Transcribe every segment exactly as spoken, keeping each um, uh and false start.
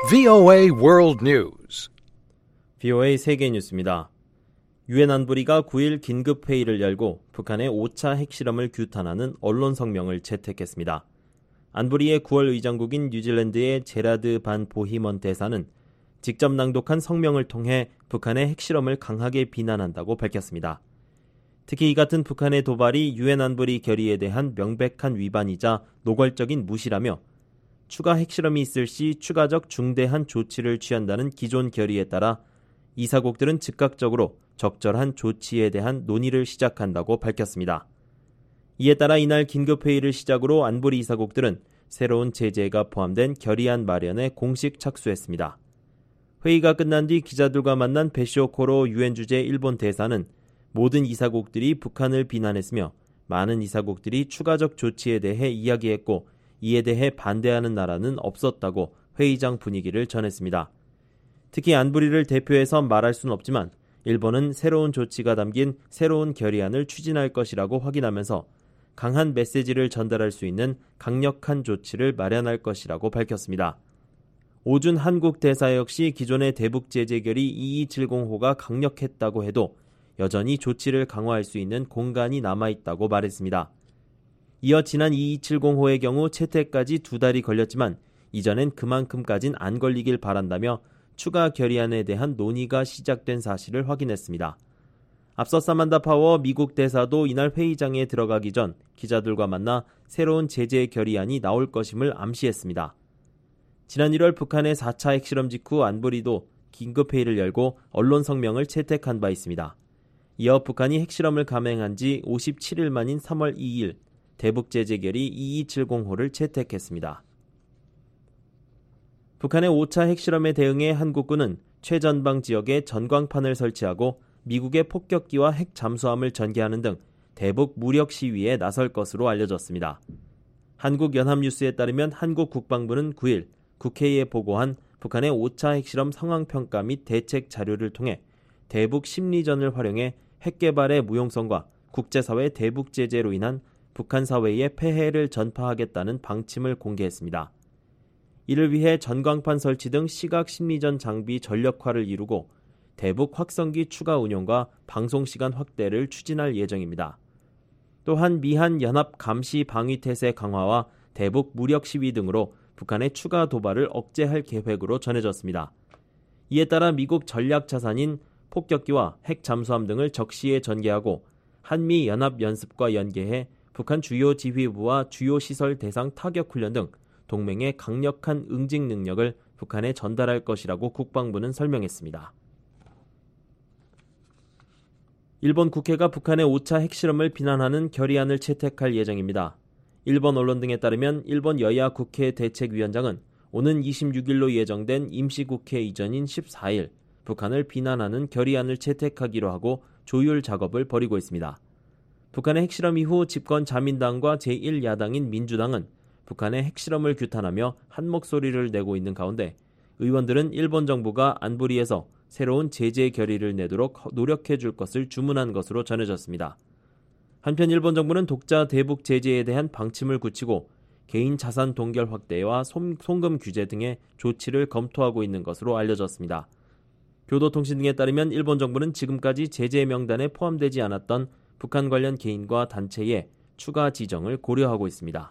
브이오에이 World News. 브이오에이 세계 뉴스입니다. 유엔 안보리가 구일 긴급회의를 열고 북한의 오 차 핵실험을 규탄하는 언론 성명을 채택했습니다. 안보리의 구월 의장국인 뉴질랜드의 제라드 반 보히먼 대사는 직접 낭독한 성명을 통해 북한의 핵실험을 강하게 비난한다고 밝혔습니다. 특히 이 같은 북한의 도발이 유엔 안보리 결의에 대한 명백한 위반이자 노골적인 무시라며 추가 핵실험이 있을 시 추가적 중대한 조치를 취한다는 기존 결의에 따라 이사국들은 즉각적으로 적절한 조치에 대한 논의를 시작한다고 밝혔습니다. 이에 따라 이날 긴급회의를 시작으로 안보리 이사국들은 새로운 제재가 포함된 결의안 마련에 공식 착수했습니다. 회의가 끝난 뒤 기자들과 만난 베시오 코로 유엔 주재 일본 대사는 모든 이사국들이 북한을 비난했으며 많은 이사국들이 추가적 조치에 대해 이야기했고 이에 대해 반대하는 나라는 없었다고 회의장 분위기를 전했습니다. 특히 안보리를 대표해서 말할 수는 없지만 일본은 새로운 조치가 담긴 새로운 결의안을 추진할 것이라고 확인하면서 강한 메시지를 전달할 수 있는 강력한 조치를 마련할 것이라고 밝혔습니다. 오준 한국 대사 역시 기존의 대북 제재 결의 이이칠공호가 강력했다고 해도 여전히 조치를 강화할 수 있는 공간이 남아있다고 말했습니다. 이어 지난 이이칠공호의 경우 채택까지 두 달이 걸렸지만 이전엔 그만큼까진 안 걸리길 바란다며 추가 결의안에 대한 논의가 시작된 사실을 확인했습니다. 앞서 사만다 파워 미국 대사도 이날 회의장에 들어가기 전 기자들과 만나 새로운 제재 결의안이 나올 것임을 암시했습니다. 지난 일월 북한의 사 차 핵실험 직후 안보리도 긴급회의를 열고 언론 성명을 채택한 바 있습니다. 이어 북한이 핵실험을 감행한 지 오십칠일 만인 삼월 이일 대북 제재 결의 이이칠공호를 채택했습니다. 북한의 오 차 핵실험에 대응해 한국군은 최전방 지역에 전광판을 설치하고 미국의 폭격기와 핵 잠수함을 전개하는 등 대북 무력 시위에 나설 것으로 알려졌습니다. 한국연합뉴스에 따르면 한국 국방부는 구일 국회에 보고한 북한의 오 차 핵실험 상황평가 및 대책 자료를 통해 대북 심리전을 활용해 핵개발의 무용성과 국제사회 대북 제재로 인한 북한 사회의 폐해를 전파하겠다는 방침을 공개했습니다. 이를 위해 전광판 설치 등 시각 심리전 장비 전력화를 이루고 대북 확성기 추가 운용과 방송시간 확대를 추진할 예정입니다. 또한 미한 연합 감시 방위 태세 강화와 대북 무력 시위 등으로 북한의 추가 도발을 억제할 계획으로 전해졌습니다. 이에 따라 미국 전략 자산인 폭격기와 핵 잠수함 등을 적시에 전개하고 한미 연합 연습과 연계해 북한 주요 지휘부와 주요 시설 대상 타격 훈련 등 동맹의 강력한 응징 능력을 북한에 전달할 것이라고 국방부는 설명했습니다. 일본 국회가 북한의 오 차 핵실험을 비난하는 결의안을 채택할 예정입니다. 일본 언론 등에 따르면 일본 여야 국회 대책위원장은 오는 이십육일로 예정된 임시국회 이전인 십사일 북한을 비난하는 결의안을 채택하기로 하고 조율 작업을 벌이고 있습니다. 북한의 핵실험 이후 집권 자민당과 제일 야당인 민주당은 북한의 핵실험을 규탄하며 한 목소리를 내고 있는 가운데 의원들은 일본 정부가 안보리에서 새로운 제재 결의를 내도록 노력해 줄 것을 주문한 것으로 전해졌습니다. 한편 일본 정부는 독자 대북 제재에 대한 방침을 굳히고 개인 자산 동결 확대와 송금 규제 등의 조치를 검토하고 있는 것으로 알려졌습니다. 교도통신 등에 따르면 일본 정부는 지금까지 제재 명단에 포함되지 않았던 북한 관련 개인과 단체의 추가 지정을 고려하고 있습니다.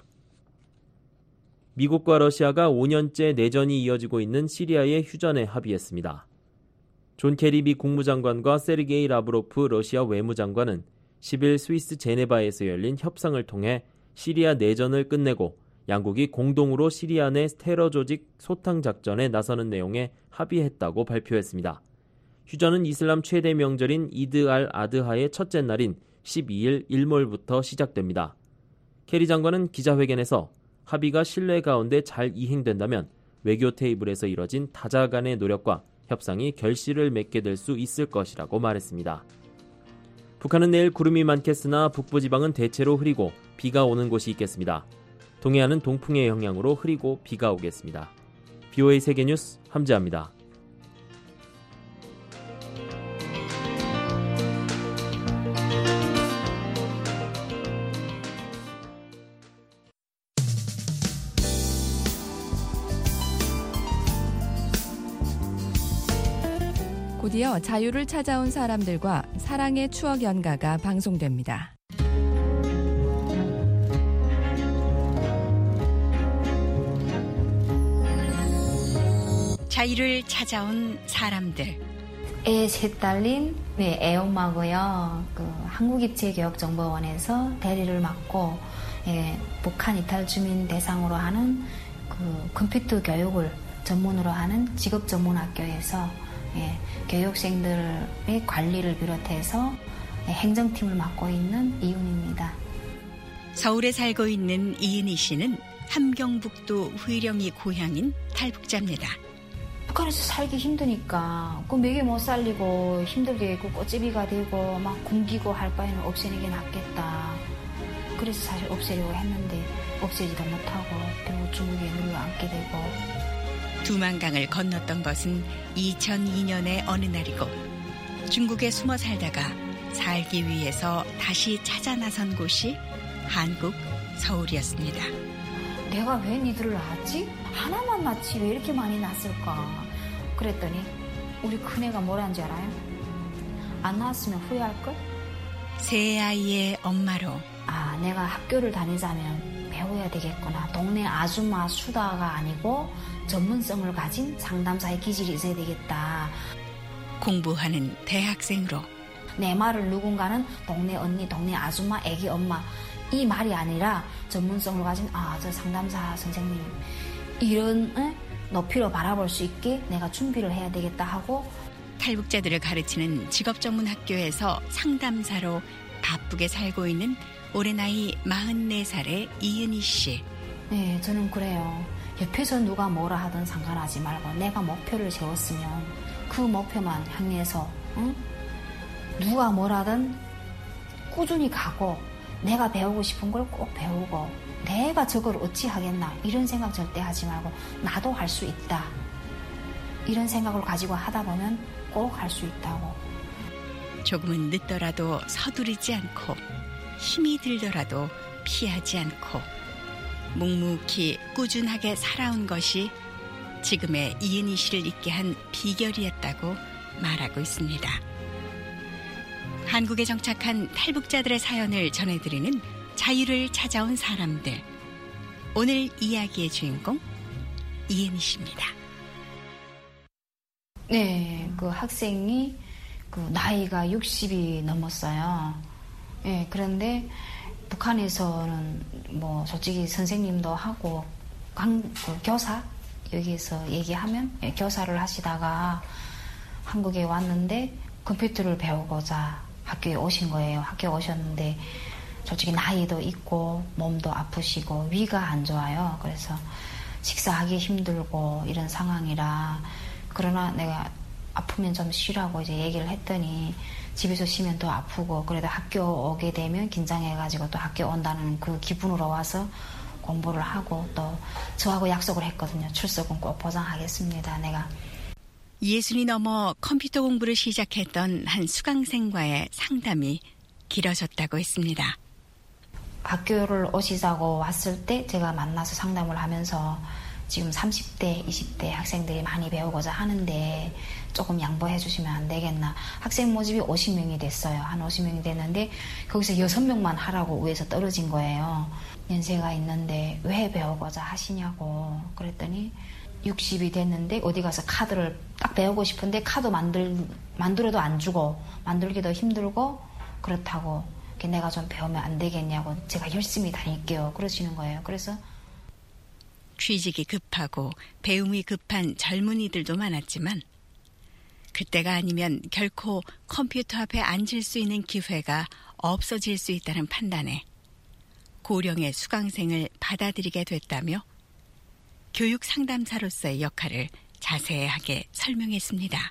미국과 러시아가 오 년째 내전이 이어지고 있는 시리아의 휴전에 합의했습니다. 존 케리 미 국무장관과 세르게이 라브로프 러시아 외무장관은 십일 스위스 제네바에서 열린 협상을 통해 시리아 내전을 끝내고 양국이 공동으로 시리아 내 테러 조직 소탕 작전에 나서는 내용에 합의했다고 발표했습니다. 휴전은 이슬람 최대 명절인 이드 알 아드하의 첫째 날인 십이일 일몰부터 시작됩니다. 케리 장관은 기자회견에서 합의가 신뢰 가운데 잘 이행된다면 외교 테이블에서 이뤄진 다자 간의 노력과 협상이 결실을 맺게 될 수 있을 것이라고 말했습니다. 북한은 내일 구름이 많겠으나 북부지방은 대체로 흐리고 비가 오는 곳이 있겠습니다. 동해안은 동풍의 영향으로 흐리고 비가 오겠습니다. 브이오에이 세계뉴스 함지아입니다. 곧이어 자유를 찾아온 사람들과 사랑의 추억 연가가 방송됩니다. 자유를 찾아온 사람들. 애 셋 딸린 네, 애엄마고요. 그 한국입체교육정보원에서 대리를 맡고 예, 북한 이탈 주민 대상으로 하는 그 컴퓨터 교육을 전문으로 하는 직업전문학교에서 예, 교육생들의 관리를 비롯해서 예, 행정팀을 맡고 있는 이은입니다. 서울에 살고 있는 이은희 씨는 함경북도 의령이 고향인 탈북자입니다. 북한에서 살기 힘드니까 그 먹여 못 살리고 힘들게 그 꽃제비가 되고 막 굶기고 할 바에는 없애는 게 낫겠다. 그래서 사실 없애려고 했는데 없애지도 못하고 결국 중국에 눌러 앉게 되고. 두만강을 건넜던 것은 이천이 년의 어느 날이고 중국에 숨어 살다가 살기 위해서 다시 찾아 나선 곳이 한국 서울이었습니다. 내가 왜 니들을 낳았지? 하나만 낳지 왜 이렇게 많이 낳았을까? 그랬더니 우리 큰애가 뭐라는 줄 알아요? 안 낳았으면 후회할걸? 세 아이의 엄마로 아, 내가 학교를 다니자면 배워야 되겠구나. 동네 아줌마 수다가 아니고 전문성을 가진 상담사의 기질이 있어야 되겠다. 공부하는 대학생으로 내 말을 누군가는 동네 언니, 동네 아줌마, 애기 엄마 이 말이 아니라 전문성을 가진 아, 저 상담사 선생님 이런 에? 높이로 바라볼 수 있게 내가 준비를 해야 되겠다 하고 탈북자들을 가르치는 직업전문학교에서 상담사로 바쁘게 살고 있는 올해 나이 마흔네 살의 이은희 씨. 네, 저는 그래요. 옆에서 누가 뭐라 하든 상관하지 말고 내가 목표를 세웠으면 그 목표만 향해서 응? 누가 뭐라든 꾸준히 가고 내가 배우고 싶은 걸 꼭 배우고 내가 저걸 어찌 하겠나 이런 생각 절대 하지 말고 나도 할 수 있다. 이런 생각을 가지고 하다 보면 꼭 할 수 있다고. 조금은 늦더라도 서두르지 않고 힘이 들더라도 피하지 않고 묵묵히 꾸준하게 살아온 것이 지금의 이은희 씨를 있게 한 비결이었다고 말하고 있습니다. 한국에 정착한 탈북자들의 사연을 전해드리는 자유를 찾아온 사람들. 오늘 이야기의 주인공 이은희 씨입니다. 네, 그 학생이 그 나이가 육십이 넘었어요. 예, 그런데 북한에서는 뭐 솔직히 선생님도 하고 강, 그 교사 여기에서 얘기하면 예, 교사를 하시다가 한국에 왔는데 컴퓨터를 배우고자 학교에 오신 거예요. 학교에 오셨는데 솔직히 나이도 있고 몸도 아프시고 위가 안 좋아요. 그래서 식사하기 힘들고 이런 상황이라 그러나 내가 아프면 좀 쉬라고 이제 얘기를 했더니 집에서 쉬면 더 아프고 그래도 학교 오게 되면 긴장해가지고 또 학교 온다는 그 기분으로 와서 공부를 하고 또 저하고 약속을 했거든요. 출석은 꼭 보장하겠습니다. 내가. 예순이 넘어 컴퓨터 공부를 시작했던 한 수강생과의 상담이 길어졌다고 했습니다. 학교를 오시자고 왔을 때 제가 만나서 상담을 하면서 지금 삼십 대, 이십 대 학생들이 많이 배우고자 하는데 조금 양보해 주시면 안 되겠나. 학생 모집이 오십 명이 됐어요. 한 오십 명이 됐는데 거기서 여섯 명만 하라고 위에서 떨어진 거예요. 연세가 있는데 왜 배우고자 하시냐고. 그랬더니 육십이 됐는데 어디 가서 카드를 딱 배우고 싶은데 카드 만들, 만들어도 안 주고 만들기도 힘들고 그렇다고 내가 좀 배우면 안 되겠냐고 제가 열심히 다닐게요. 그러시는 거예요. 그래서 취직이 급하고 배움이 급한 젊은이들도 많았지만 그때가 아니면 결코 컴퓨터 앞에 앉을 수 있는 기회가 없어질 수 있다는 판단에 고령의 수강생을 받아들이게 됐다며 교육 상담사로서의 역할을 자세하게 설명했습니다.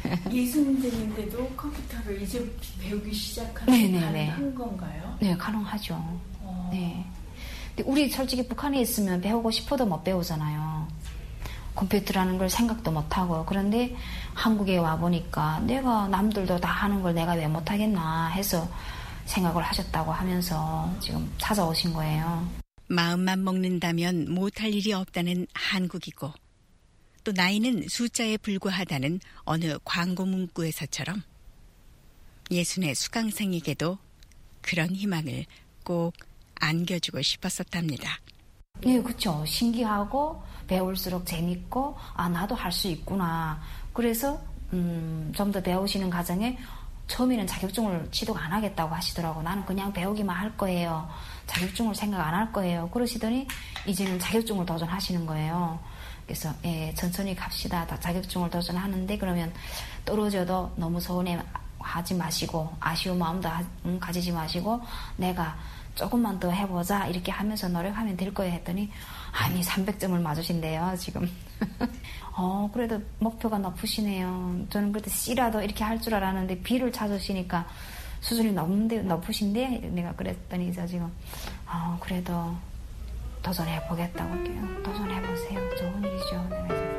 예수님들인데도 컴퓨터를 이제 배우기 시작하는 가능한 건가요? 네, 가능하죠. 어. 네. 근데 우리 솔직히 북한에 있으면 배우고 싶어도 못 배우잖아요. 컴퓨터라는 걸 생각도 못하고. 그런데 한국에 와보니까 내가 남들도 다 하는 걸 내가 왜 못하겠나 해서 생각을 하셨다고 하면서 지금 찾아오신 거예요. 마음만 먹는다면 못할 일이 없다는 한국이고 또 나이는 숫자에 불과하다는 어느 광고 문구에서처럼 예순의 수강생에게도 그런 희망을 꼭 안겨주고 싶었었답니다. 네, 그렇죠. 신기하고 배울수록 재밌고 아 나도 할 수 있구나. 그래서 음, 좀 더 배우시는 과정에 처음에는 자격증을 취득 안 하겠다고 하시더라고. 나는 그냥 배우기만 할 거예요. 자격증을 생각 안 할 거예요. 그러시더니 이제는 자격증을 도전하시는 거예요. 그래서 예, 천천히 갑시다. 다 자격증을 도전하는데 그러면 떨어져도 너무 서운해하지 마시고 아쉬운 마음도 하, 음, 가지지 마시고 내가 조금만 더 해보자 이렇게 하면서 노력하면 될 거예요 했더니 아니 삼백 점을 맞으신대요 지금. 어 그래도 목표가 높으시네요. 저는 그래도 C라도 이렇게 할 줄 알았는데 B를 찾으시니까 수준이 높은데, 높으신데 내가 그랬더니 저 지금 어 그래도 도전해 보겠다고 할게요. 도전해 보세요. 좋은 일이죠.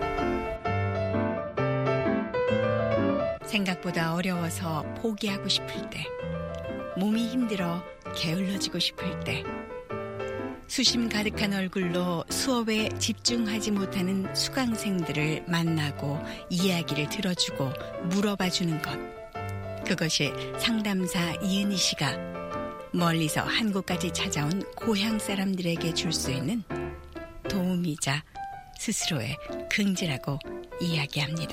생각보다 어려워서 포기하고 싶을 때, 몸이 힘들어 게을러지고 싶을 때, 수심 가득한 얼굴로 수업에 집중하지 못하는 수강생들을 만나고 이야기를 들어주고 물어봐주는 것. 그것이 상담사 이은희 씨가 멀리서 한국까지 찾아온 고향 사람들에게 줄 수 있는 도움이자 스스로의 긍지라고 이야기합니다.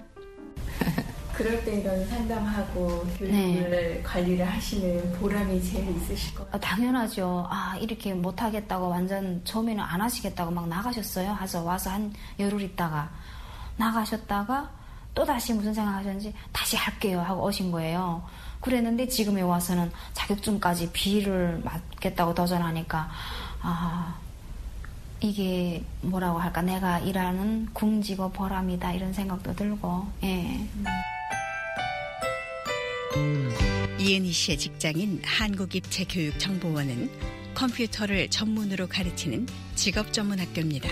그럴 때 이런 상담하고 교육을 네. 관리를 하시는 보람이 제일 있으실 것 같아요. 아, 당연하죠. 아 이렇게 못하겠다고 완전 처음에는 안 하시겠다고 막 나가셨어요. 하서 와서 한 열흘 있다가 나가셨다가 또다시 무슨 생각하셨는지 다시 할게요 하고 오신 거예요. 그랬는데 지금에 와서는 자격증까지 B를 맞겠다고 도전하니까 아 이게 뭐라고 할까 내가 일하는 궁지고 보람이다 이런 생각도 들고 예. 이은희 씨의 직장인 한국입체교육정보원은 컴퓨터를 전문으로 가르치는 직업전문학교입니다.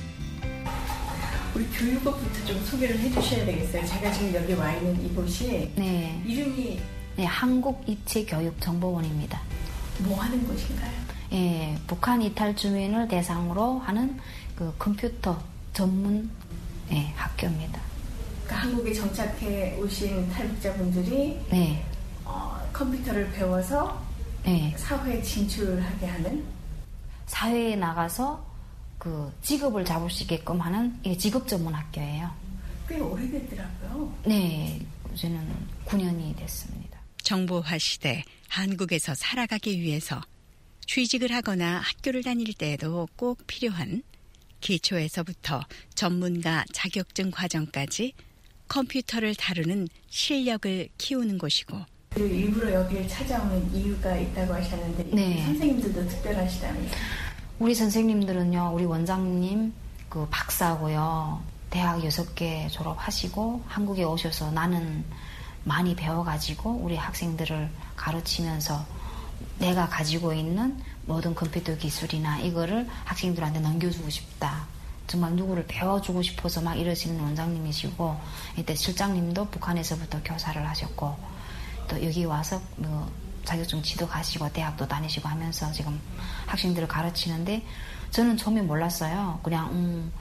우리 교육업부터 좀 소개를 해주셔야 되겠어요. 제가 지금 여기 와 있는 이곳이 네. 이름이 네, 한국입체교육정보원입니다. 뭐 하는 곳인가요? 예, 북한 이탈 주민을 대상으로 하는 그 컴퓨터 전문 예, 학교입니다. 그러니까 한국에 정착해 오신 탈북자분들이 네. 어, 컴퓨터를 배워서 네. 사회에 진출하게 하는 사회에 나가서 그 직업을 잡을 수 있게끔 하는 예, 직업 전문 학교예요. 꽤 오래됐더라고요. 네, 이제는 구 년이 됐습니다. 정보화 시대 한국에서 살아가기 위해서 취직을 하거나 학교를 다닐 때에도 꼭 필요한 기초에서부터 전문가 자격증 과정까지 컴퓨터를 다루는 실력을 키우는 곳이고 그리고 일부러 여기를 찾아오는 이유가 있다고 하셨는데 네. 선생님들도 특별하시다면서요? 우리 선생님들은요, 우리 원장님 그 박사고요. 대학 여섯 개 졸업하시고 한국에 오셔서 나는 많이 배워가지고 우리 학생들을 가르치면서 내가 가지고 있는 모든 컴퓨터 기술이나 이거를 학생들한테 넘겨주고 싶다. 정말 누구를 배워주고 싶어서 막 이러시는 원장님이시고 이때 실장님도 북한에서부터 교사를 하셨고 또 여기 와서 뭐 자격증 취득하시고 대학도 다니시고 하면서 지금 학생들을 가르치는데 저는 처음에 몰랐어요. 그냥 음,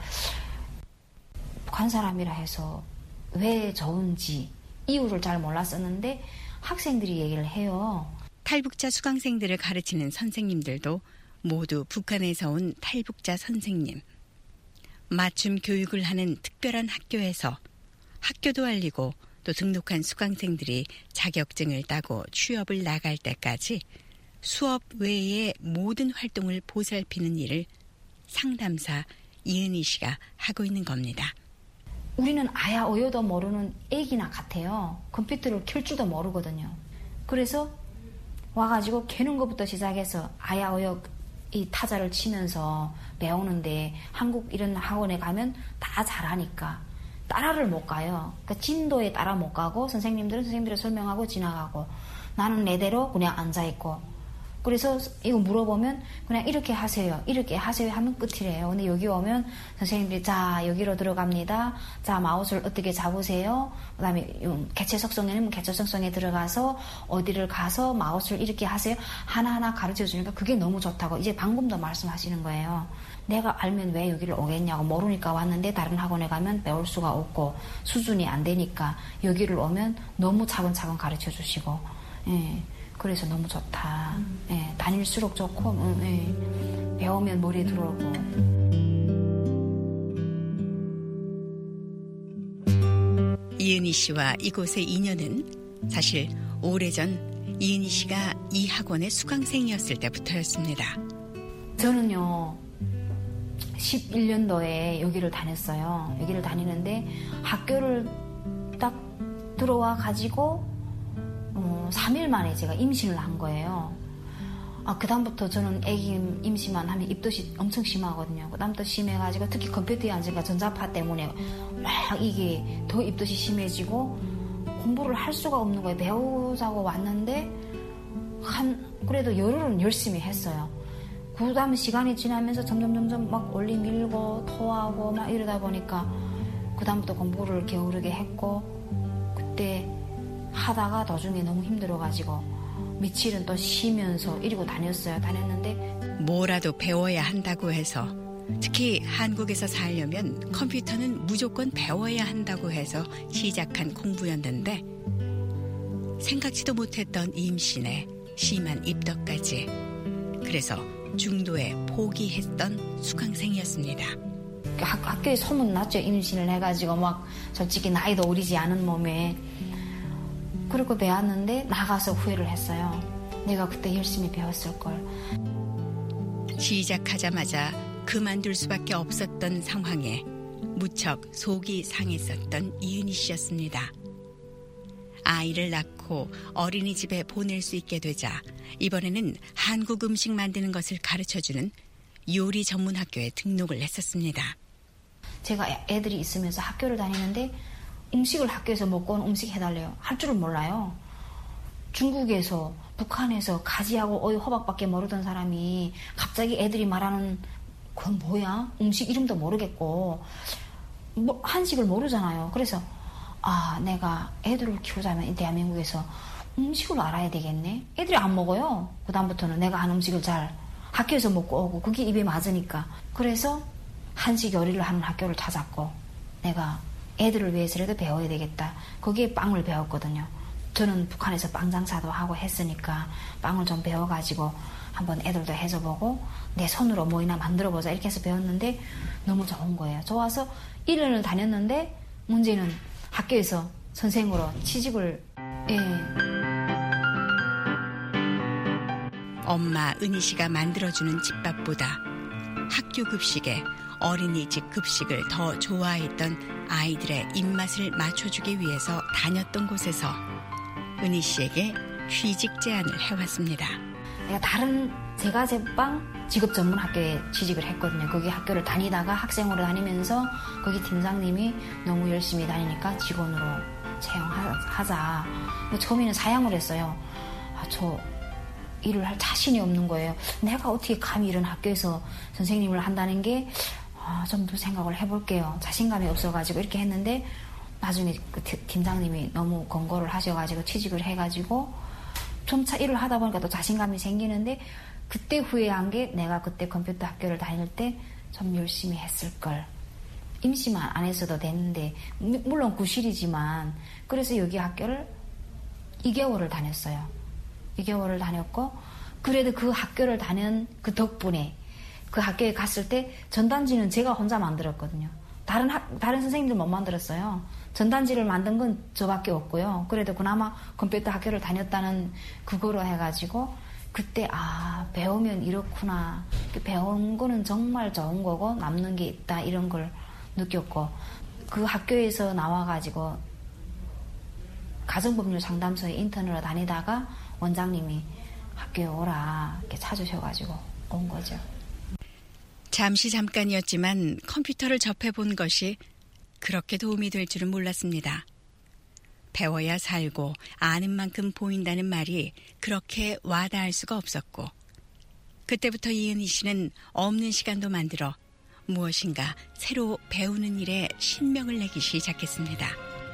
북한 사람이라 해서 왜 좋은지 이유를 잘 몰랐었는데 학생들이 얘기를 해요. 탈북자 수강생들을 가르치는 선생님들도 모두 북한에서 온 탈북자 선생님. 맞춤 교육을 하는 특별한 학교에서 학교도 알리고 또 등록한 수강생들이 자격증을 따고 취업을 나갈 때까지 수업 외의 모든 활동을 보살피는 일을 상담사 이은희 씨가 하고 있는 겁니다. 우리는 아야 어여도 모르는 애기나 같아요. 컴퓨터를 켤 줄도 모르거든요. 그래서 와가지고 캐는 것부터 시작해서 아야 어여 이 타자를 치면서 배우는데 한국 이런 학원에 가면 다 잘하니까 따라를 못 가요. 그러니까 진도에 따라 못 가고 선생님들은 선생님들이 설명하고 지나가고 나는 내대로 그냥 앉아있고 그래서 이거 물어보면 그냥 이렇게 하세요. 이렇게 하세요 하면 끝이래요. 근데 여기 오면 선생님들이 자 여기로 들어갑니다. 자 마우스를 어떻게 잡으세요. 그 다음에 개체 속성에는 개체 속성에 들어가서 어디를 가서 마우스를 이렇게 하세요. 하나하나 가르쳐 주니까 그게 너무 좋다고 이제 방금도 말씀하시는 거예요. 내가 알면 왜 여기를 오겠냐고 모르니까 왔는데 다른 학원에 가면 배울 수가 없고 수준이 안 되니까 여기를 오면 너무 차근차근 가르쳐 주시고 예, 그래서 너무 좋다. 예, 다닐수록 좋고 음, 예, 배우면 머리에 들어오고. 이은희 씨와 이곳의 인연은 사실 오래전 이은희 씨가 이 학원의 수강생이었을 때부터였습니다. 저는요 십일 년도에 여기를 다녔어요. 여기를 다니는데 학교를 딱 들어와 가지고 어, 삼 일 만에 제가 임신을 한 거예요. 아, 그 다음부터 저는 애기 임신만 하면 입덧이 엄청 심하거든요. 그 다음부터 심해가지고 특히 컴퓨터에 앉으니까 전자파 때문에 막 이게 더 입덧이 심해지고 공부를 할 수가 없는 거예요. 배우자고 왔는데 한 그래도 열흘은 열심히 했어요. 그 다음 시간이 지나면서 점점 점점 막 올리 밀고 토하고 막 이러다 보니까 그 다음부터 공부를 게으르게 했고 그때 하다가 도중에 너무 힘들어가지고 며칠은 또 쉬면서 이러고 다녔어요. 다녔는데 뭐라도 배워야 한다고 해서 특히 한국에서 살려면 컴퓨터는 무조건 배워야 한다고 해서 시작한 공부였는데 생각지도 못했던 임신에 심한 입덧까지 그래서 중도에 포기했던 수강생이었습니다. 학, 학교에 소문 났죠. 임신을 해가지고 막 솔직히 나이도 어리지 않은 몸에 그리고 배웠는데 나가서 후회를 했어요. 내가 그때 열심히 배웠을걸. 시작하자마자 그만둘 수밖에 없었던 상황에 무척 속이 상했었던 이은희 씨였습니다. 아이를 낳고 어린이집에 보낼 수 있게 되자 이번에는 한국 음식 만드는 것을 가르쳐주는 요리 전문 학교에 등록을 했었습니다. 제가 애들이 있으면서 학교를 다니는데 음식을 학교에서 먹고 온 음식 해달래요. 할 줄은 몰라요. 중국에서 북한에서 가지하고 어이 호박밖에 모르던 사람이 갑자기 애들이 말하는 그건 뭐야? 음식 이름도 모르겠고 뭐 한식을 모르잖아요. 그래서 아 내가 애들을 키우자면 대한민국에서 음식을 알아야 되겠네. 애들이 안 먹어요. 그 다음부터는 내가 한 음식을 잘 학교에서 먹고 오고 그게 입에 맞으니까. 그래서 한식 요리를 하는 학교를 찾았고 내가 애들을 위해서라도 배워야 되겠다. 거기에 빵을 배웠거든요. 저는 북한에서 빵 장사도 하고 했으니까 빵을 좀 배워가지고 한번 애들도 해줘보고 내 손으로 뭐이나 만들어보자 이렇게 해서 배웠는데 너무 좋은 거예요. 좋아서 일 년을 다녔는데 문제는 학교에서 선생으로 취직을 예. 엄마 은희 씨가 만들어주는 집밥보다 학교 급식에 어린이집 급식을 더 좋아했던 아이들의 입맛을 맞춰주기 위해서 다녔던 곳에서 은희 씨에게 취직 제안을 해왔습니다. 내가 다른 제가 제빵 직업 전문 학교에 취직을 했거든요. 거기 학교를 다니다가 학생으로 다니면서 거기 팀장님이 너무 열심히 다니니까 직원으로 채용하자. 처음에는 사양을 했어요. 아, 저 일을 할 자신이 없는 거예요. 내가 어떻게 감히 이런 학교에서 선생님을 한다는 게 아, 좀 더 생각을 해볼게요. 자신감이 없어가지고 이렇게 했는데 나중에 그 팀장님이 너무 권고를 하셔가지고 취직을 해가지고 점차 일을 하다 보니까 또 자신감이 생기는데 그때 후회한 게 내가 그때 컴퓨터 학교를 다닐 때 좀 열심히 했을걸. 임시만 안 했어도 됐는데 물론 구실이지만 그래서 여기 학교를 이 개월을 다녔어요. 이 개월을 다녔고 그래도 그 학교를 다닌 그 덕분에 그 학교에 갔을 때 전단지는 제가 혼자 만들었거든요. 다른 학, 다른 선생님들 못 만들었어요. 전단지를 만든 건 저밖에 없고요. 그래도 그나마 컴퓨터 학교를 다녔다는 그거로 해가지고 그때 아 배우면 이렇구나. 배운 거는 정말 좋은 거고 남는 게 있다 이런 걸 느꼈고 그 학교에서 나와가지고 가정법률 상담소에 인턴으로 다니다가 원장님이 학교에 오라 이렇게 찾으셔가지고 온 거죠. 잠시 잠깐이었지만 컴퓨터를 접해본 것이 그렇게 도움이 될 줄은 몰랐습니다. 배워야 살고 아는 만큼 보인다는 말이 그렇게 와닿을 수가 없었고 그때부터 이은희 씨는 없는 시간도 만들어 무엇인가 새로 배우는 일에 신명을 내기 시작했습니다.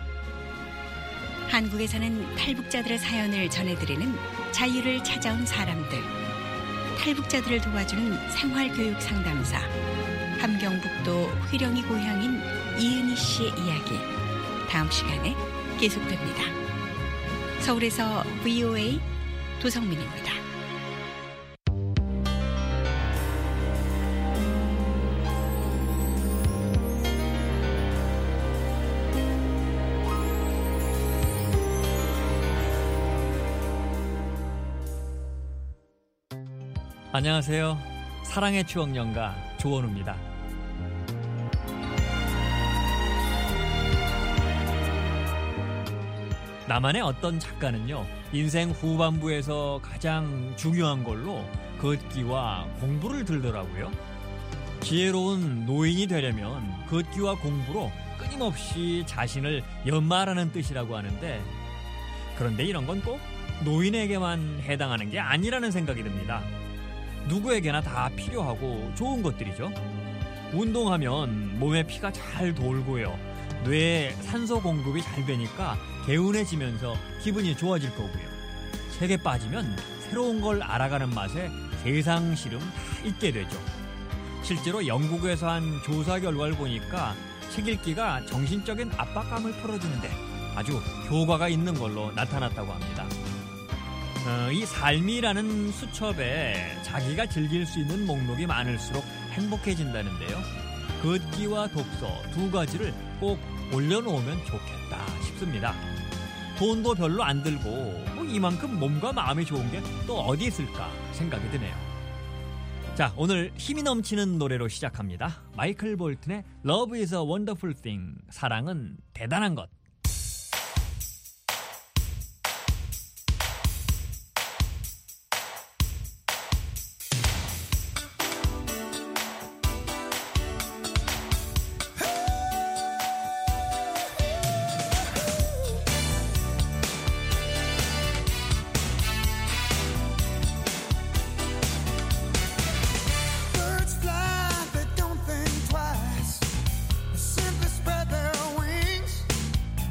한국에 사는 탈북자들의 사연을 전해드리는 자유를 찾아온 사람들. 탈북자들을 도와주는 생활교육 상담사 함경북도 회령이 고향인 이은희 씨의 이야기 다음 시간에 계속됩니다. 서울에서 브이오에이 도성민입니다. 안녕하세요. 사랑의 추억 연가 조원우입니다. 남한의 어떤 작가는요, 인생 후반부에서 가장 중요한 걸로 걷기와 공부를 들더라고요. 지혜로운 노인이 되려면 걷기와 공부로 끊임없이 자신을 연마하라는 뜻이라고 하는데, 그런데 이런 건 꼭 노인에게만 해당하는 게 아니라는 생각이 듭니다. 누구에게나 다 필요하고 좋은 것들이죠. 운동하면 몸에 피가 잘 돌고요. 뇌에 산소 공급이 잘 되니까 개운해지면서 기분이 좋아질 거고요. 책에 빠지면 새로운 걸 알아가는 맛에 세상 시름 다 잊게 되죠. 실제로 영국에서 한 조사 결과를 보니까 책 읽기가 정신적인 압박감을 풀어주는데 아주 효과가 있는 걸로 나타났다고 합니다. 어, 이 삶이라는 수첩에 자기가 즐길 수 있는 목록이 많을수록 행복해진다는데요. 걷기와 독서 두 가지를 꼭 올려놓으면 좋겠다 싶습니다. 돈도 별로 안 들고 뭐 이만큼 몸과 마음이 좋은 게 또 어디 있을까 생각이 드네요. 자, 오늘 힘이 넘치는 노래로 시작합니다. 마이클 볼튼의 Love is a Wonderful Thing, 사랑은 대단한 것. Simply spread their wings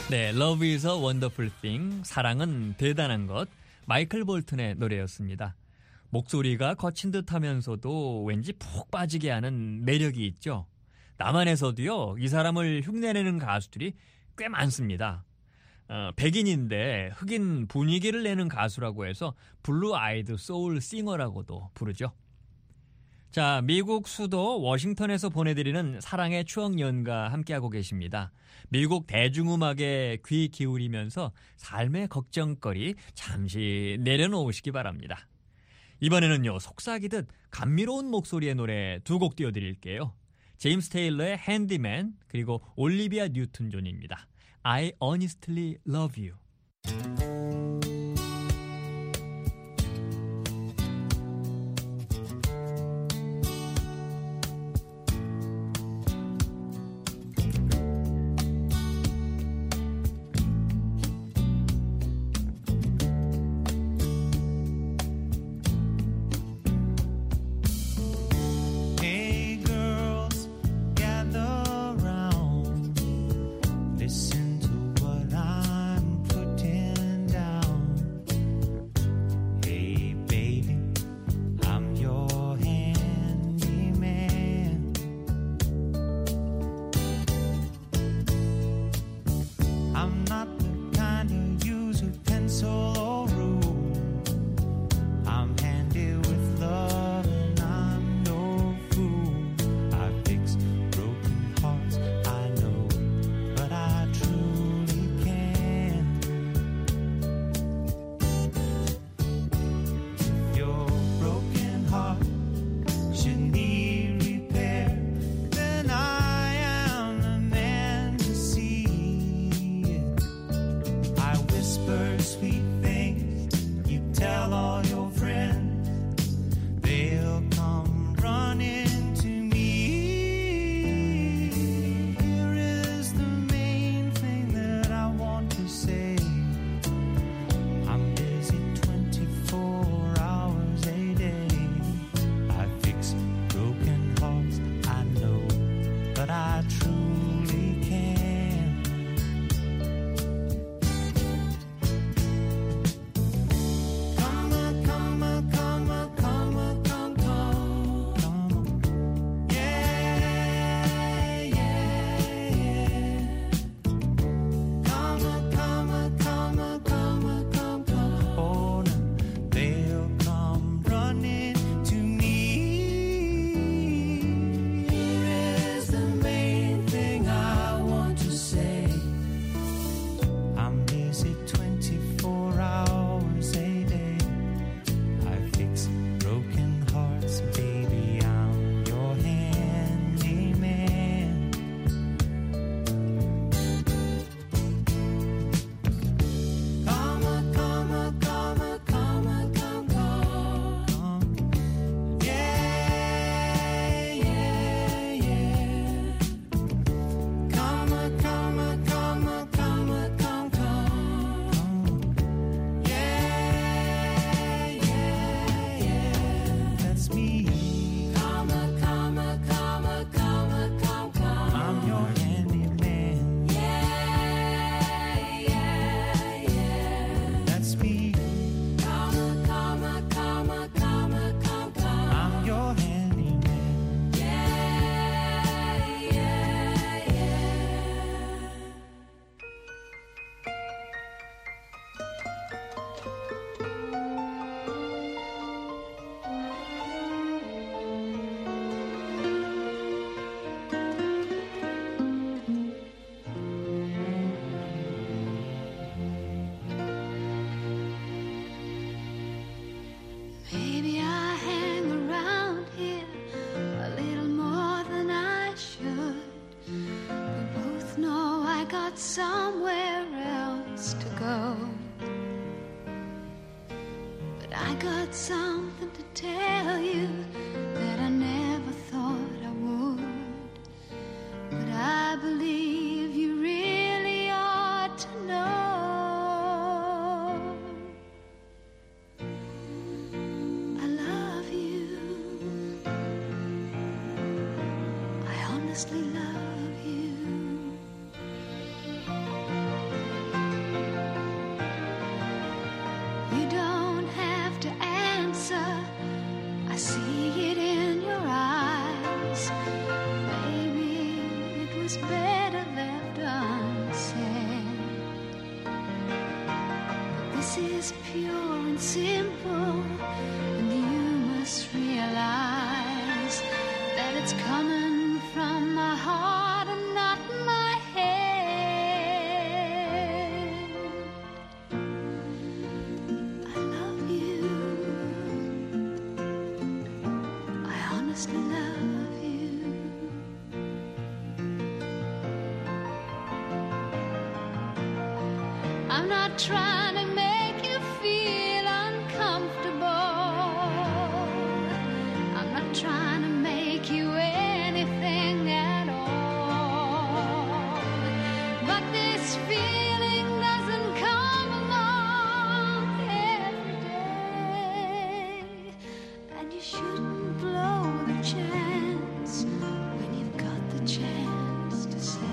네, Love is a wonderful thing. 사랑은 대단한 것. 마이클 볼튼의 노래였습니다. 목소리가 거친 듯하면서도 왠지 푹 빠지게 하는 매력이 있죠. 남한에서도요, 이 사람을 흉내내는 가수들이 꽤 많습니다. 어, 백인인데 흑인 분위기를 내는 가수라고 해서 블루 아이드 소울 싱어라고도 부르죠. 자, 미국 수도 워싱턴에서 보내드리는 사랑의 추억 연가 함께하고 계십니다. 미국 대중음악에 귀 기울이면서 삶의 걱정거리 잠시 내려놓으시기 바랍니다. 이번에는요, 속삭이듯 감미로운 목소리의 노래 두 곡 띄워드릴게요. 제임스 테일러의 핸디맨, 그리고 올리비아 뉴튼 존입니다. I honestly love you. Somewhere else to go, but I got something to tell you that I never thought I would, but I believe you really ought to know. I love you, I honestly love you. honestly love you. I'm not trying to make you feel uncomfortable. I'm not trying to make you anything at all. But this feeling doesn't come along every day. And you shouldn't blow the chance when you've got the chance to say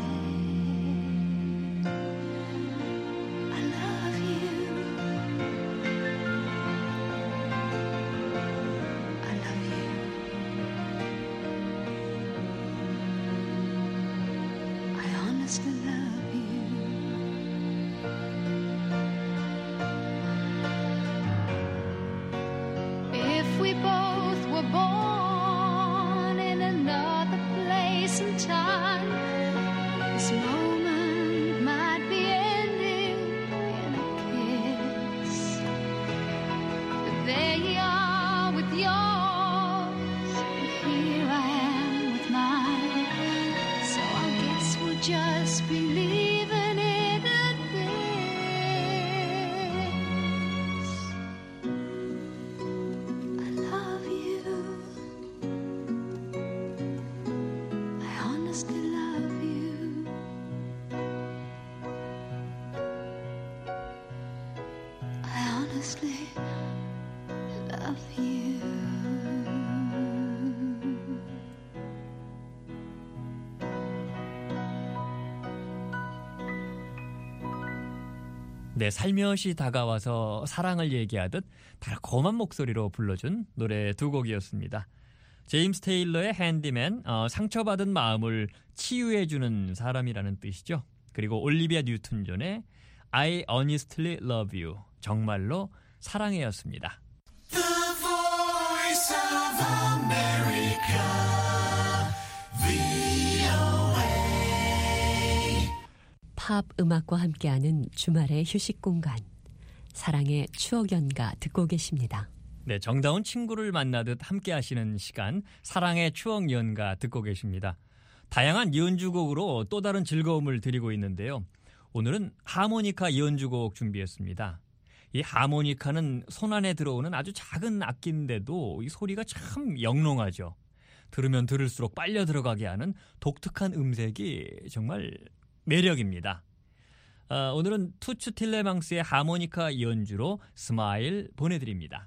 just be leaving it at this. I love you. I honestly love you. I honestly love you. 네, 살며시 다가와서 사랑을 얘기하듯 달콤한 목소리로 불러준 노래 두 곡이었습니다. 제임스 테일러의 핸디맨, 어, 상처받은 마음을 치유해주는 사람이라는 뜻이죠. 그리고 올리비아 뉴튼 존의 I honestly love you, 정말로 사랑해였습니다. The Voice of America, 팝 음악과 함께하는 주말의 휴식 공간, 사랑의 추억 연가 듣고 계십니다. 네, 정다운 친구를 만나듯 함께하시는 시간, 사랑의 추억 연가 듣고 계십니다. 다양한 연주곡으로 또 다른 즐거움을 드리고 있는데요. 오늘은 하모니카 연주곡 준비했습니다. 이 하모니카는 손 안에 들어오는 아주 작은 악기인데도 이 소리가 참 영롱하죠. 들으면 들을수록 빨려 들어가게 하는 독특한 음색이 정말 매력입니다. 어, 오늘은 투츠 틸레망스의 하모니카 연주로 스마일 보내드립니다.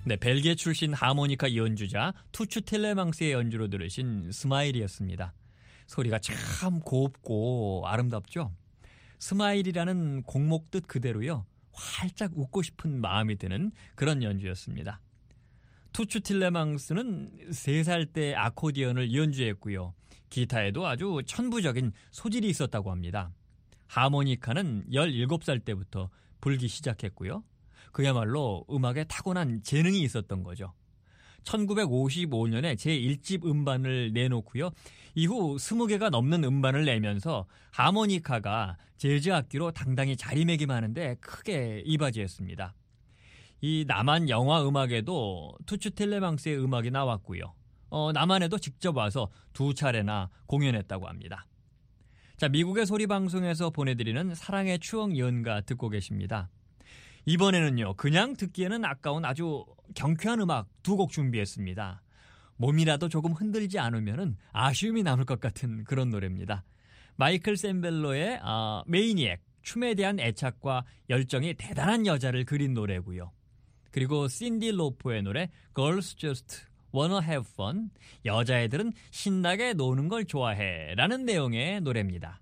네, 벨기에 출신 하모니카 연주자 투추 틸레망스의 연주로 들으신 스마일이었습니다. 소리가 참 곱고 아름답죠? 스마일이라는 곡목 뜻 그대로요. 활짝 웃고 싶은 마음이 드는 그런 연주였습니다. 투추 틸레망스는 세 살 때 아코디언을 연주했고요. 기타에도 아주 천부적인 소질이 있었다고 합니다. 하모니카는 열일곱 살 때부터 불기 시작했고요. 그야말로 음악에 타고난 재능이 있었던 거죠. 천구백오십오 년에 제일 집 음반을 내놓고요. 이후 스무 개가 넘는 음반을 내면서 하모니카가 재즈 악기로 당당히 자리매김하는데 크게 이바지했습니다. 이 남한 영화 음악에도 투추 틸레망스의 음악이 나왔고요. 어, 남한에도 직접 와서 두 차례나 공연했다고 합니다. 자, 미국의 소리방송에서 보내드리는 사랑의 추억 연가 듣고 계십니다. 이번에는요, 그냥 듣기에는 아까운 아주 경쾌한 음악 두 곡 준비했습니다. 몸이라도 조금 흔들지 않으면 아쉬움이 남을 것 같은 그런 노래입니다. 마이클 샌벨로의 어, 매니액, 춤에 대한 애착과 열정이 대단한 여자를 그린 노래고요. 그리고 신디 로퍼의 노래 Girls Just Wanna Have Fun, 여자애들은 신나게 노는 걸 좋아해 라는 내용의 노래입니다.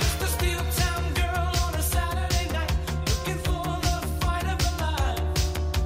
Steel town girl on a Saturday night, looking for the fight of her life.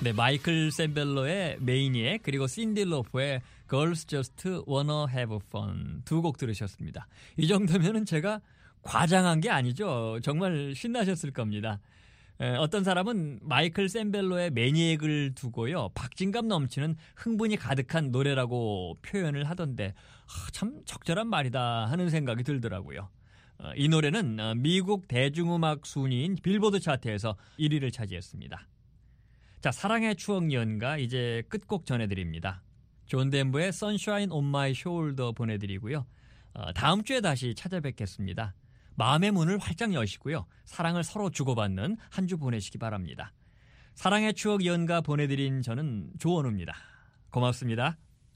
네, 마이클 샌벨러의 매니액 그리고 신디 로퍼의 Girls Just Wanna Have Fun 두 곡 들으셨습니다. 이 정도면은 제가 과장한 게 아니죠. 정말 신나셨을 겁니다. 에, 어떤 사람은 마이클 샌벨러의 매니액을 두고요, 박진감 넘치는 흥분이 가득한 노래라고 표현을 하던데 아, 참 적절한 말이다 하는 생각이 들더라고요. 어, 이 노래는 어, 미국 대중음악 순위인 빌보드 차트에서 일 위를 차지했습니다. 자, 사랑의 추억 연가 이제 끝곡 전해드립니다. 존 덴버의 Sunshine on My Shoulder 보내드리고요. 어, 다음 주에 다시 찾아뵙겠습니다. 마음의 문을 활짝 여시고요. 사랑을 서로 주고받는 한 주 보내시기 바랍니다. 사랑의 추억 연가 보내드린 저는 조원우입니다. 고맙습니다.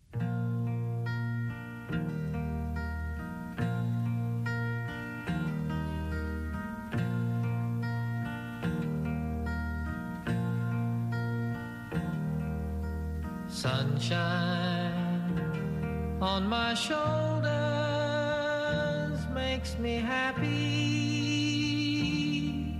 Sunshine on my shoulders makes me happy.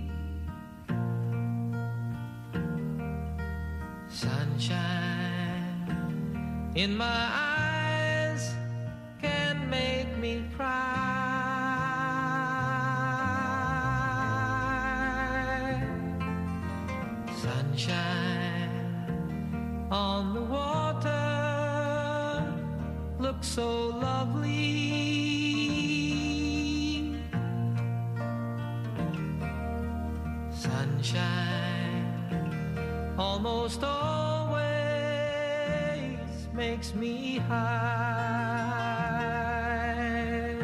Sunshine in my eyes can make me cry. Sunshine on the water looks so lovely. Sunshine almost always makes me high.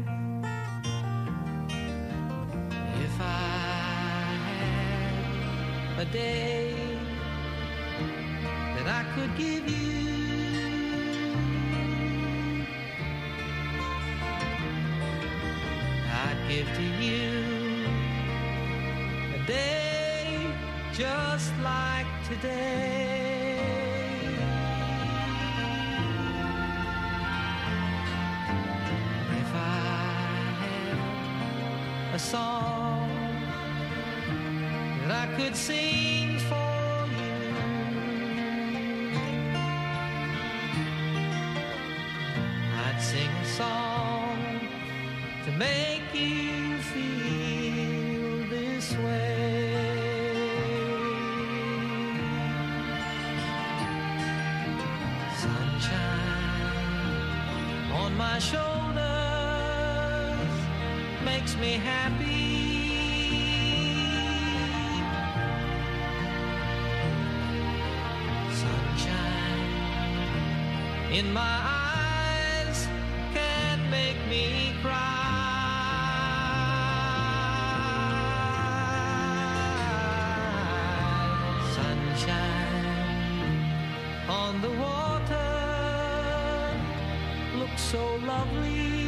If I had a day that I could give you, I'd give to you a day just like today. If I had a song that I could sing for you, I'd sing a song to make you feel this way. Sunshine on my shoulders makes me happy. Sunshine in my eyes can make me cry. On the water looks so lovely.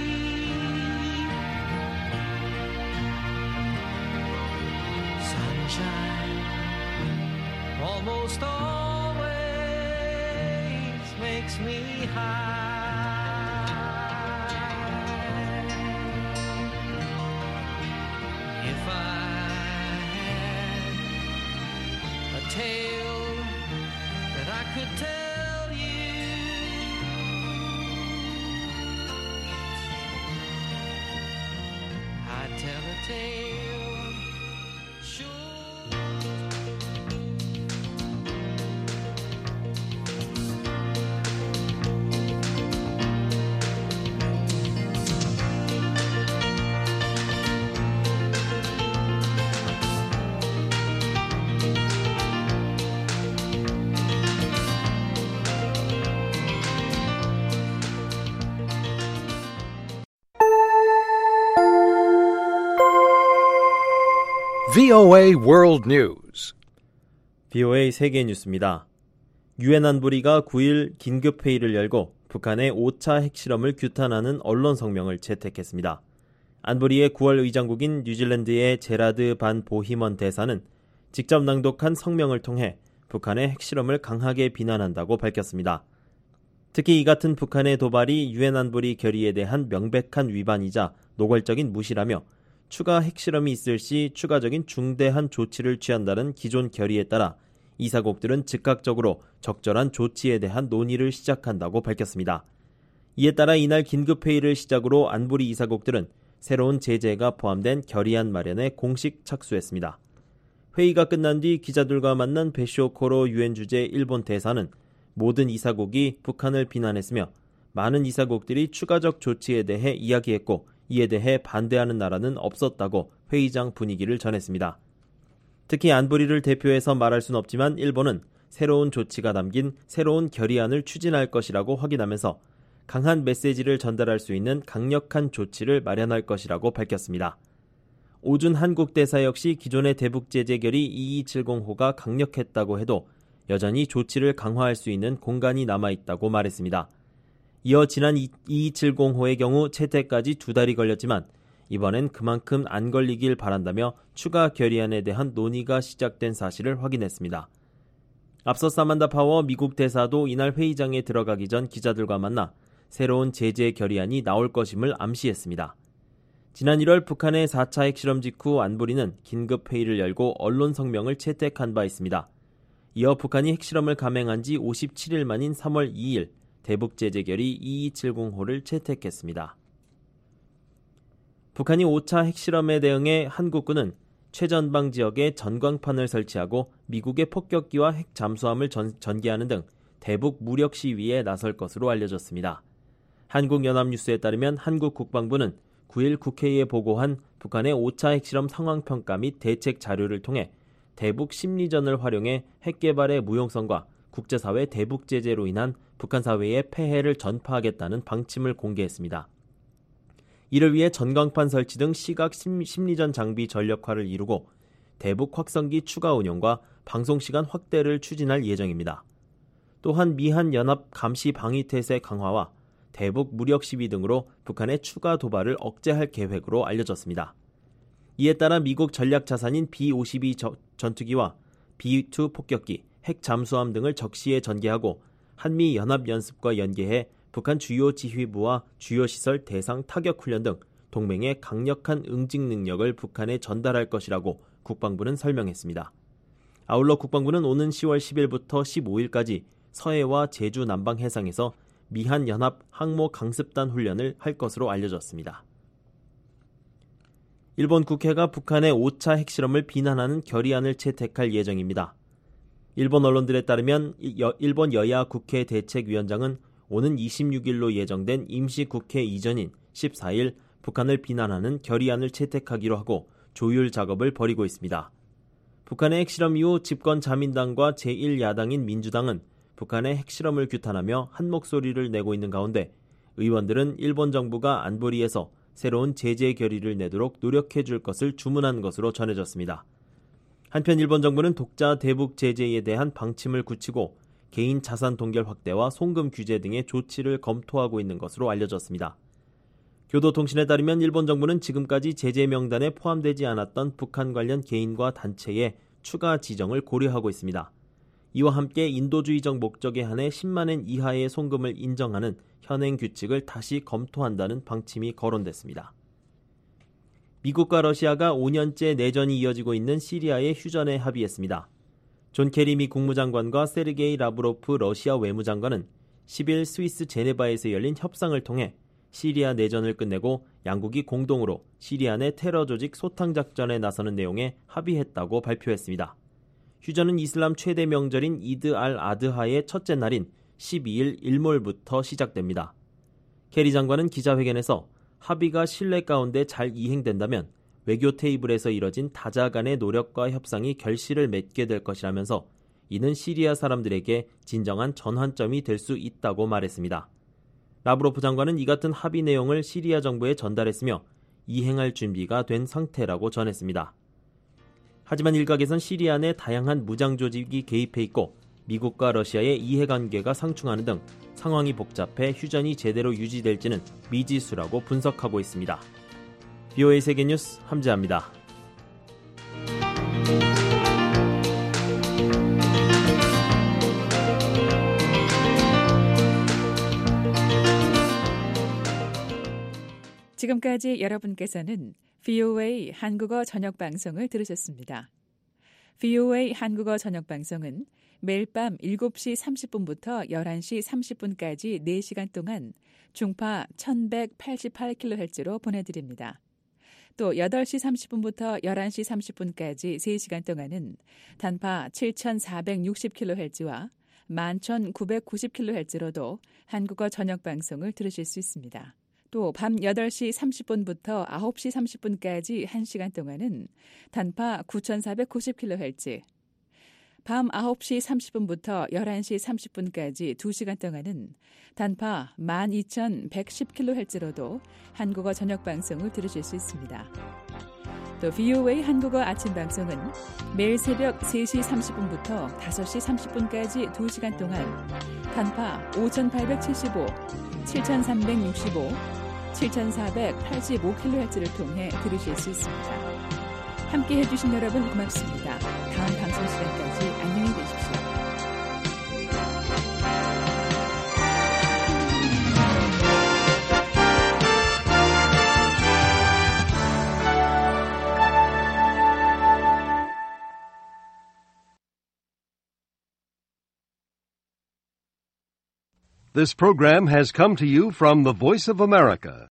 Sunshine almost always makes me high. If I had a tale that I could tell you, I'd tell a tale sure. 브이오에이 World News. 브이오에이 세계 뉴스입니다. 유엔 안보리가 구 일 긴급회의를 열고 북한의 오 차 핵실험을 규탄하는 언론 성명을 채택했습니다. 안보리의 구월 의장국인 뉴질랜드의 제라드 반 보히먼 대사는 직접 낭독한 성명을 통해 북한의 핵실험을 강하게 비난한다고 밝혔습니다. 특히 이 같은 북한의 도발이 유엔 안보리 결의에 대한 명백한 위반이자 노골적인 무시라며 추가 핵실험이 있을 시 추가적인 중대한 조치를 취한다는 기존 결의에 따라 이사국들은 즉각적으로 적절한 조치에 대한 논의를 시작한다고 밝혔습니다. 이에 따라 이날 긴급회의를 시작으로 안보리 이사국들은 새로운 제재가 포함된 결의안 마련에 공식 착수했습니다. 회의가 끝난 뒤 기자들과 만난 베쇼코로 유엔 주재 일본 대사는 모든 이사국이 북한을 비난했으며 많은 이사국들이 추가적 조치에 대해 이야기했고 이에 대해 반대하는 나라는 없었다고 회의장 분위기를 전했습니다. 특히 안보리를 대표해서 말할 수는 없지만 일본은 새로운 조치가 담긴 새로운 결의안을 추진할 것이라고 확인하면서 강한 메시지를 전달할 수 있는 강력한 조치를 마련할 것이라고 밝혔습니다. 오준 한국 대사 역시 기존의 대북 제재 결의 이이칠공호가 강력했다고 해도 여전히 조치를 강화할 수 있는 공간이 남아있다고 말했습니다. 이어 지난 이이칠공호의 경우 채택까지 두 달이 걸렸지만 이번엔 그만큼 안 걸리길 바란다며 추가 결의안에 대한 논의가 시작된 사실을 확인했습니다. 앞서 사만다 파워 미국 대사도 이날 회의장에 들어가기 전 기자들과 만나 새로운 제재 결의안이 나올 것임을 암시했습니다. 지난 일월 북한의 사 차 핵실험 직후 안보리는 긴급회의를 열고 언론 성명을 채택한 바 있습니다. 이어 북한이 핵실험을 감행한 지 오십칠 일 만인 삼월 이일 대북 제재 결의 이이칠공호를 채택했습니다. 북한이 오 차 핵실험에 대응해 한국군은 최전방 지역에 전광판을 설치하고 미국의 폭격기와 핵 잠수함을 전, 전개하는 등 대북 무력 시위에 나설 것으로 알려졌습니다. 한국연합뉴스에 따르면 한국 국방부는 구일 국회에 보고한 북한의 오 차 핵실험 상황평가 및 대책 자료를 통해 대북 심리전을 활용해 핵 개발의 무용성과 국제사회 대북 제재로 인한 북한 사회의 폐해를 전파하겠다는 방침을 공개했습니다. 이를 위해 전광판 설치 등 시각 심리전 장비 전력화를 이루고 대북 확성기 추가 운용과 방송시간 확대를 추진할 예정입니다. 또한 미한 연합 감시 방위 태세 강화와 대북 무력 시위 등으로 북한의 추가 도발을 억제할 계획으로 알려졌습니다. 이에 따라 미국 전략 자산인 비 오십이 전투기와 비 투 폭격기, 핵 잠수함 등을 적시에 전개하고 한미 연합 연습과 연계해 북한 주요 지휘부와 주요 시설 대상 타격 훈련 등 동맹의 강력한 응징 능력을 북한에 전달할 것이라고 국방부는 설명했습니다. 아울러 국방부는 오는 시월 십일부터 십오일까지 서해와 제주 남방 해상에서 미한 연합 항모 강습단 훈련을 할 것으로 알려졌습니다. 일본 국회가 북한의 오 차 핵실험을 비난하는 결의안을 채택할 예정입니다. 일본 언론들에 따르면 일본 여야 국회 대책위원장은 오는 이십육일로 예정된 임시국회 이전인 십사일 북한을 비난하는 결의안을 채택하기로 하고 조율 작업을 벌이고 있습니다. 북한의 핵실험 이후 집권 자민당과 제일 야당인 민주당은 북한의 핵실험을 규탄하며 한 목소리를 내고 있는 가운데 의원들은 일본 정부가 안보리에서 새로운 제재 결의를 내도록 노력해 줄 것을 주문한 것으로 전해졌습니다. 한편 일본 정부는 독자 대북 제재에 대한 방침을 굳히고 개인 자산 동결 확대와 송금 규제 등의 조치를 검토하고 있는 것으로 알려졌습니다. 교도통신에 따르면 일본 정부는 지금까지 제재 명단에 포함되지 않았던 북한 관련 개인과 단체의 추가 지정을 고려하고 있습니다. 이와 함께 인도주의적 목적에 한해 십만 엔 이하의 송금을 인정하는 현행 규칙을 다시 검토한다는 방침이 거론됐습니다. 미국과 러시아가 오 년째 내전이 이어지고 있는 시리아에 휴전에 합의했습니다. 존 케리 미 국무장관과 세르게이 라브로프 러시아 외무장관은 십일 스위스 제네바에서 열린 협상을 통해 시리아 내전을 끝내고 양국이 공동으로 시리아 내 테러 조직 소탕 작전에 나서는 내용에 합의했다고 발표했습니다. 휴전은 이슬람 최대 명절인 이드 알 아드하의 첫째 날인 십이일 일몰부터 시작됩니다. 케리 장관은 기자회견에서 합의가 신뢰 가운데 잘 이행된다면 외교 테이블에서 이뤄진 다자 간의 노력과 협상이 결실을 맺게 될 것이라면서 이는 시리아 사람들에게 진정한 전환점이 될 수 있다고 말했습니다. 라브로프 장관은 이 같은 합의 내용을 시리아 정부에 전달했으며 이행할 준비가 된 상태라고 전했습니다. 하지만 일각에선 시리아 내 다양한 무장 조직이 개입해 있고 미국과 러시아의 이해관계가 상충하는 등 상황이 복잡해 휴전이 제대로 유지될지는 미지수라고 분석하고 있습니다. 비오에이 세계뉴스 함재합니다. 지금까지 여러분께서는 비오에이 한국어 저녁 방송을 들으셨습니다. 브이오에이 한국어 저녁 방송은 매일 밤 일곱 시 삼십 분부터 열한 시 삼십 분까지 네 시간 동안 중파 천백팔십팔 킬로헤르츠로 보내드립니다. 또 여덟 시 삼십 분부터 열한 시 삼십 분까지 세 시간 동안은 단파 칠천사백육십 킬로헤르츠와 만 천구백구십 킬로헤르츠로도 한국어 저녁 방송을 들으실 수 있습니다. 또 밤 여덟 시 삼십 분부터 아홉 시 삼십 분까지 한 시간 동안은 단파 구천사백구십 킬로헤르츠, 밤 아홉 시 삼십 분부터 열한 시 삼십 분까지 두 시간 동안은 단파 만 이천백십 킬로헤르츠로도 한국어 저녁 방송을 들으실 수 있습니다. 또 브이오에이 한국어 아침 방송은 매일 새벽 세 시 삼십 분부터 다섯 시 삼십 분까지 두 시간 동안 단파 오천팔백칠십오, 칠천삼백육십오, 칠천사백팔십오 킬로헤르츠를 통해 들으실 수 있습니다. 함께 해주신 여러분 고맙습니다. 다음 방송 시간까지 안녕히 계십시오. This program has come to you from the Voice of America,